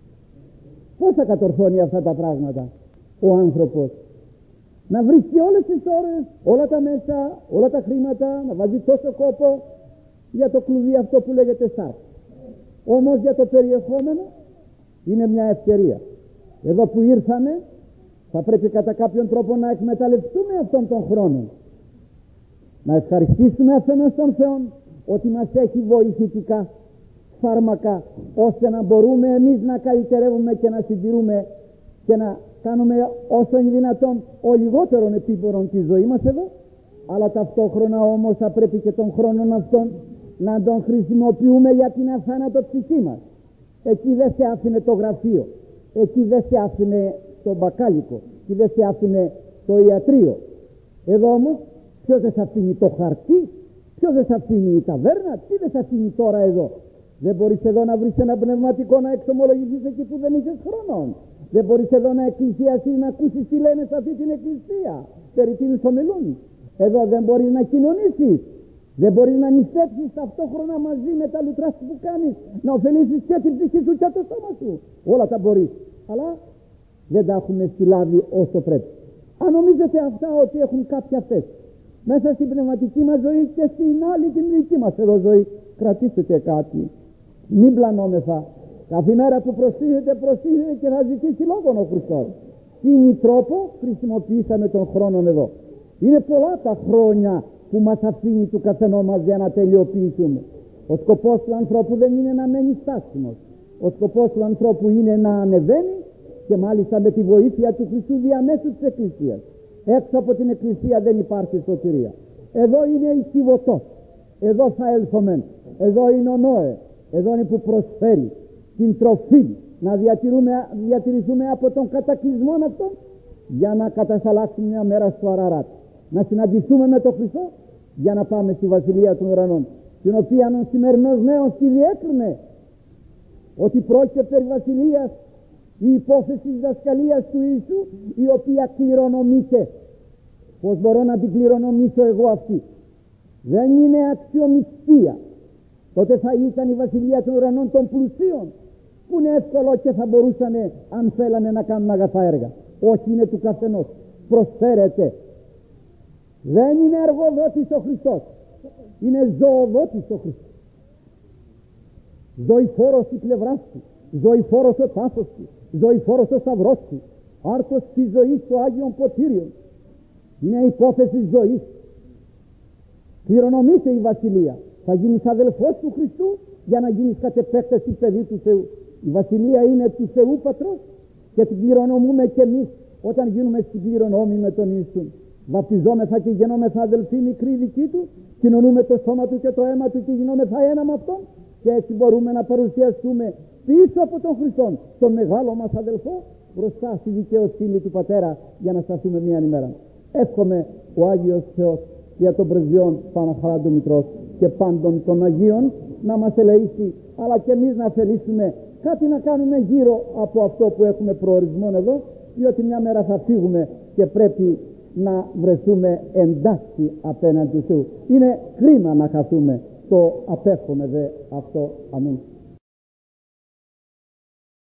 Πώς θα κατορθώνει αυτά τα πράγματα ο άνθρωπος? Να βρίσκει όλες τις ώρες, όλα τα μέσα, όλα τα χρήματα, να βάζει τόσο κόπο για το κλουβί αυτό που λέγεται σάρκ. Όμως για το περιεχόμενο είναι μια ευκαιρία. Εδώ που ήρθαμε θα πρέπει κατά κάποιον τρόπο να εκμεταλλευτούμε αυτόν τον χρόνο, να ευχαριστήσουμε αφενός τον Θεό ότι μας έχει βοηθητικά φάρμακα, ώστε να μπορούμε εμείς να καλυτερεύουμε και να συντηρούμε και να κάνουμε όσο είναι δυνατόν ο λιγότερον επίπορον τη ζωή μας εδώ, αλλά ταυτόχρονα όμως θα πρέπει και τον χρόνο αυτόν να τον χρησιμοποιούμε για την αθάνατο ψυχή μας. Εκεί δεν σε άφηνε το γραφείο, εκεί δεν σε άφηνε το μπακάλικο, εκεί δεν σε άφηνε το ιατρείο. Εδώ όμως ποιος δεν σε αφήνει το χαρτί, ποιος δεν σε αφήνει η ταβέρνα, τι δεν σε αφήνει τώρα εδώ? Δεν μπορείς εδώ να βρεις ένα πνευματικό να εξομολογηθείς εκεί που δεν είχες χρόνο. Δεν μπορείς εδώ να εκκλησιαστείς, να ακούσεις τι λένε σε αυτή την εκκλησία, περί τίνος ομιλούν. Εδώ δεν μπορείς να κοινωνήσεις, δεν μπορείς να νηστέψεις ταυτόχρονα μαζί με τα λουτρά που κάνεις, να ωφελήσεις και την ψυχή σου και το σώμα σου. Όλα τα μπορείς, αλλά δεν τα έχουμε συλλάβει όσο πρέπει. Αν νομίζετε αυτά ότι έχουν κάποια θέση μέσα στην πνευματική μας ζωή και στην άλλη την δική μας εδώ ζωή, κρατήστε κάτι, μην πλανόμεθα. Κάθε μέρα που προσθήκεται, προσθήκεται και θα ζητήσει λόγον ο Χριστός. Τι τρόπο χρησιμοποιήσαμε τον χρόνο εδώ? Είναι πολλά τα χρόνια που μας αφήνει του καθενό μας για να τελειοποιήσουμε. Ο σκοπός του ανθρώπου δεν είναι να μένει στάσιμος. Ο σκοπός του ανθρώπου είναι να ανεβαίνει και μάλιστα με τη βοήθεια του Χριστού διαμέσου της Εκκλησίας. Έξω από την Εκκλησία δεν υπάρχει σωτηρία. Εδώ είναι η Κιβωτός. Εδώ θα έλθουμε. Εδώ είναι ο Νόε. Εδώ είναι που προσφέρει την τροφή να διατηρούμε, διατηρηθούμε από τον κατακλυσμό αυτόν για να κατασταλάξουμε μια μέρα στο Αραράτ, να συναντηθούμε με τον Χριστό για να πάμε στη Βασιλεία των Ουρανών, την οποία ο σημερινός νέος τη διέκρινε ότι πρόκειται περί Βασιλείας, η υπόθεση της δασκαλίας του Ιησού, η οποία κληρονομείται. Πώς μπορώ να την κληρονομήσω εγώ αυτή? Δεν είναι αξιομυστία. Τότε θα ήταν η Βασιλεία των Ουρανών των πλουσίων, που είναι εύκολο και θα μπορούσαν αν θέλανε να κάνουν αγαθά έργα. Όχι, είναι του καθενός, προσφέρεται. Δεν είναι εργοδότης ο Χριστός, είναι ζωοδότης ο Χριστός. Ζωηφόρος η πλευρά του, ζωηφόρος ο τάφος του, ζωηφόρος ο σταυρός του, άρτος της ζωής του Άγιον Ποτήριον. Είναι υπόθεση ζωής. Κληρονομείται η Βασιλεία. Θα γίνεις αδελφός του Χριστού για να γίνεις κατ' επέκταση παιδί του Θεού. Η Βασιλεία είναι του Θεού Πατρός και την κληρονομούμε και εμείς όταν γίνουμε στην κληρονόμη με τον Ιησού. Βαπτιζόμεθα και γινόμεθα αδελφοί μικροί δικοί του, κοινωνούμε το σώμα του και το αίμα του και γινόμεθα ένα με αυτόν, και έτσι μπορούμε να παρουσιαστούμε πίσω από τον Χριστό, τον μεγάλο μας αδελφό, μπροστά στη δικαιοσύνη του Πατέρα, για να σταθούμε μία ημέρα. Εύχομαι ο Άγιος Θεός για τον πρεσβειών Παναχαράντου Μητρός και πάντων των Αγίων να μας ελεήσει, αλλά και εμείς να θελήσουμε κάτι να κάνουμε γύρω από αυτό που έχουμε προορισμό εδώ, διότι μια μέρα θα φύγουμε και πρέπει να βρεθούμε εντάξει απέναντι του Θεού. Είναι κρίμα να χαθούμε. Το απέφχομαι δε αυτό. Αμήν.